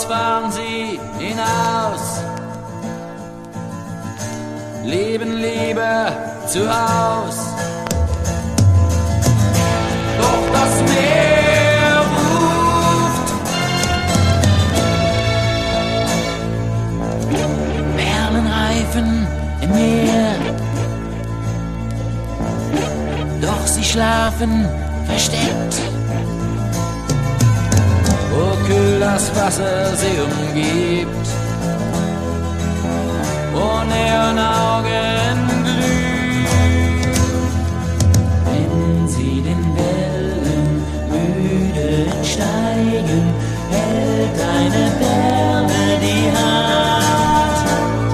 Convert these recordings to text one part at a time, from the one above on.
Boots fahren sie hinaus, leben lieber zu Haus. Doch das Meer ruft, Perlenreifen im Meer, doch sie schlafen versteckt, wo kühl das Wasser sie umgibt, wo Neonaugen glüht. Wenn sie den Wellen müde steigen, hält eine Perle die Hand.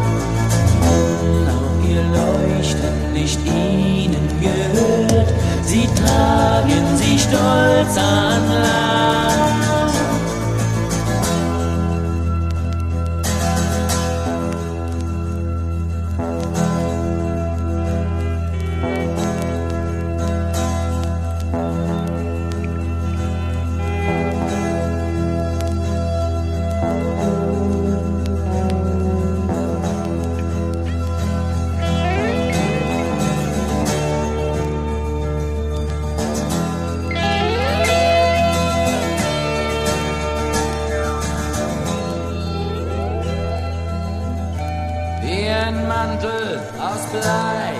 Auch ihr Leuchten nicht ihnen gehört, sie tragen sie stolz an Land. Mantel aus Blei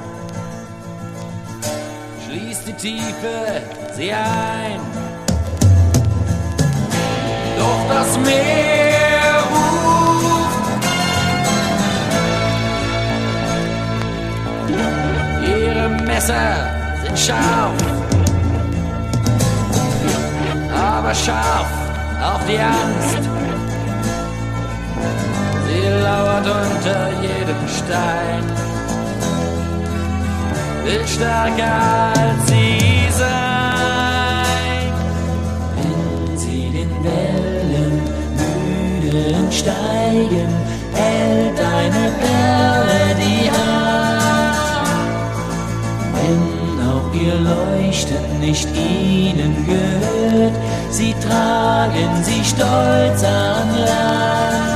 schließt die Tiefe sie ein. Doch das Meer ruft, ihre Messer sind scharf, aber scharf auf die Angst. Sie lauert unter jedem Stein, will stärker als sie sein. Wenn sie den Wellen müde steigen, hält eine Perle die Hand. Wenn auch ihr Leuchten nicht ihnen gehört, sie tragen sie stolz an Land.